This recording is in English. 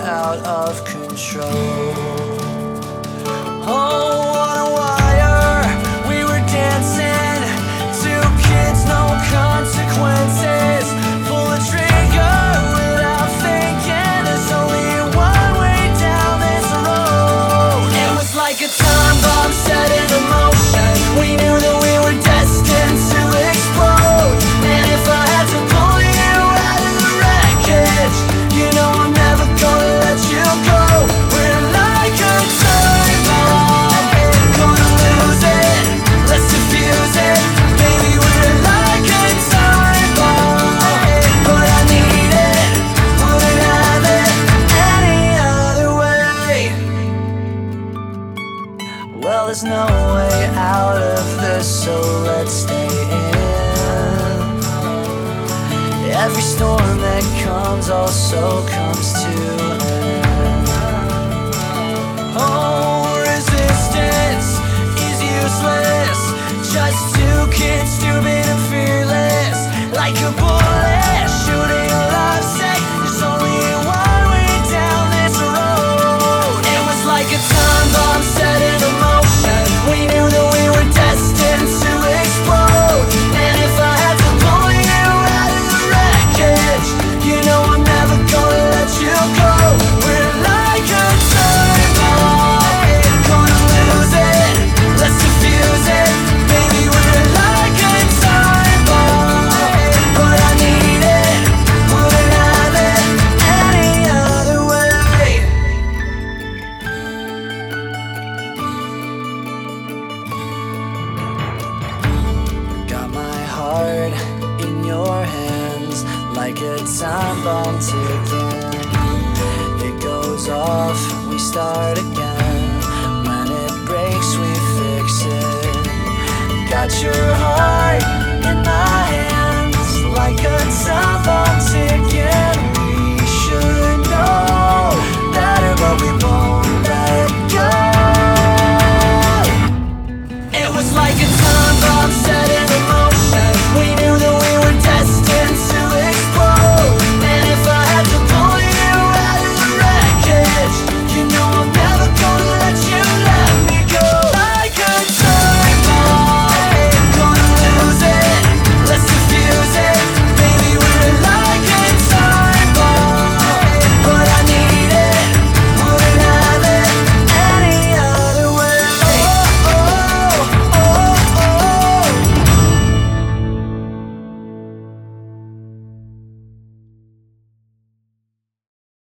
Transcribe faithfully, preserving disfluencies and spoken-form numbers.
out of control. Oh, what a wire we were dancing. Two kids, no consequences. Pull the trigger without thinking. There's only one way down this road. It was like a time bomb set in motion. We knew that we were destined to explode. And if I had to pull you out of the wreckage, you know I'm never gonna let you go. We're like a time bomb, gonna lose it, let's defuse it. Baby, we're like a time bomb, but I need it, wouldn't have it any other way. Well, there's no way out of this, so let's stay in. Every storm that comes also comes to an end. Oh, resistance is useless. Just two kids, stupid and fearless. Like a bullet shooting a love sick. There's only one way down this road. It was like a time bomb set in motion. We knew that we were destined to explode. And if I had to pull you out of the wreckage, you know I'm never gonna let you go. We're like a time bomb, gonna lose it, let's defuse it. Baby, we're like a time bomb, but I need it, wouldn't have it any other way. Got my heart in your hands, like a time bomb ticking. It goes off, we start again. When it breaks, we fix it. Got your heart in my hands, like a time bomb.